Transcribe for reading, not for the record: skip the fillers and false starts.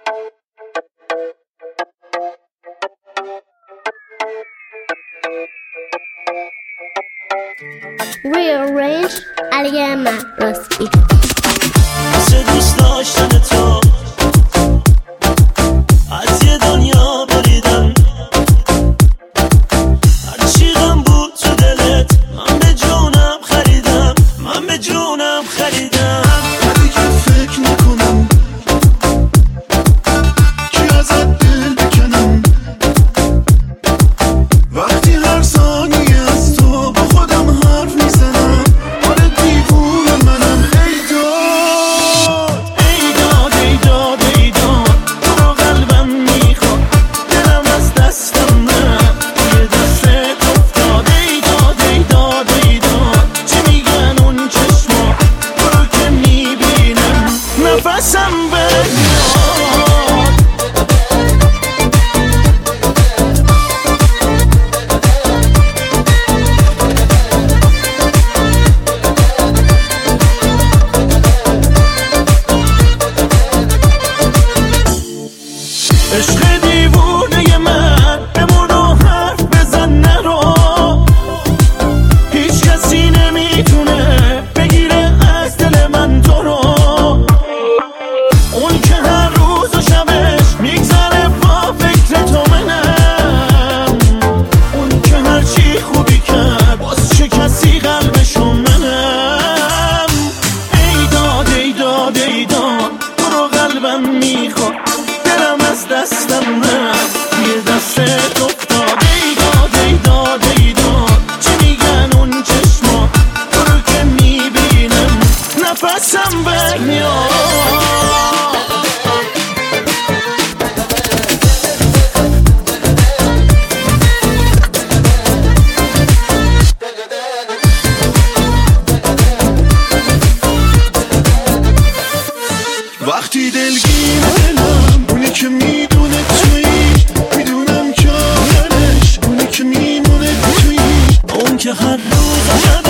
Rearrange Aliema Raspi. واسه دوست داشتن تو از یه دنیا بریدم، هرچی غم بود تو دلت من به جونم خریدم، من به جونم خریدم. دیگه فکر نکنم کی ازت دل بکنم، وقتی هر ثانیه از تو با خودم حرف میزنم. آره دیوونه منم. ای داد ای داد ای داد ای داد، تو رو قلبم میخواد، دلم از دستم رفت توی دستت افتاد. ای داد ای داد ای داد، چی میگن اون چشما، تو رو که میبینم نفسم بمیاد. عشق دیوونه من بمون و حرف بزن نرو، هیچ کسی نمیتونه بگیره از دل من تو رو. اون که هر روز و شبش میگذره با فکر تو منم، اون که هر چی خوبی کرد باز چه کسی قلبشو منم. ای داد ای داد ای داد، تو رو قلبم میخواد، دلم از دستم رفت توی دستت افتاد. ای داد ای داد ای داد، چی میگن اون چشما، تو رو که میبینم نفسم برمیاد. وقتی دلگیر دلم، اونی که میدونه تویی، میدونم که آخرش اونی که میمونه تویی. اون که هر روز